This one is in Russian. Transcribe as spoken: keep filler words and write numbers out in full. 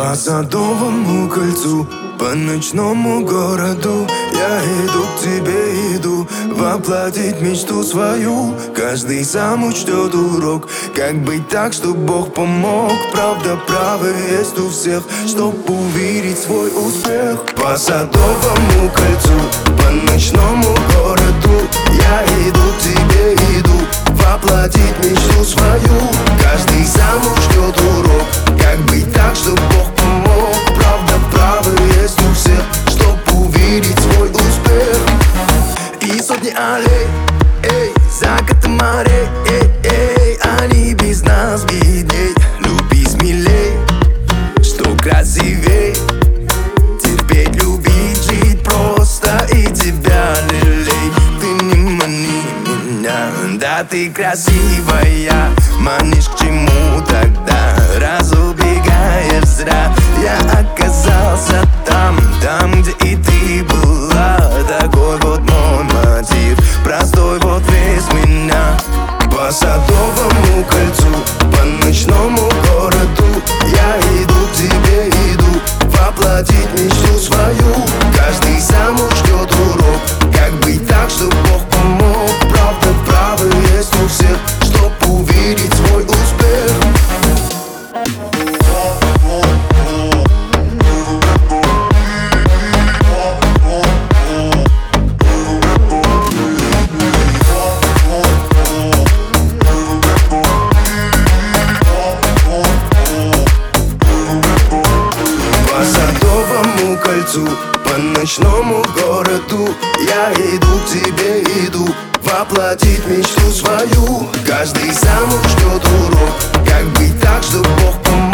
По Садовому кольцу, по ночному городу я иду к тебе, иду воплотить мечту свою. Каждый сам учтет урок, как быть так, чтоб Бог помог. Правда, право есть у всех, чтоб увидеть свой успех. По Садовому кольцу, по ночному городу я иду к тебе, иду воплотить мечту свою. Каждый сам учтет урок, как быть так, чтоб Бог помог. Правда, право есть у всех, чтоб увидеть свой успех. И сотни аллей, эй, закаты морей, эй, эй, они без нас бедней. Люби смелей, что красивей, терпеть, любить, жить просто и тебя лелей. Ты не мани меня, да ты красивая, манишь к чему тогда, раз убегаешь зря. Я оказался там, там, где и ты была. Такой вот мой мотив, простой вот весь меня. По Садовому кольцу, по ночному городу я иду к тебе, иду воплотить мечту свою. Каждый сам ждет урок, как быть так, чтоб Бог помог. Правда, право есть у всех, чтоб увидеть свой успех. По Садовому кольцу, по ночному городу я иду к тебе, иду воплотить мечту свою. Каждый сам ждет урок, как быть так, чтоб Бог помог.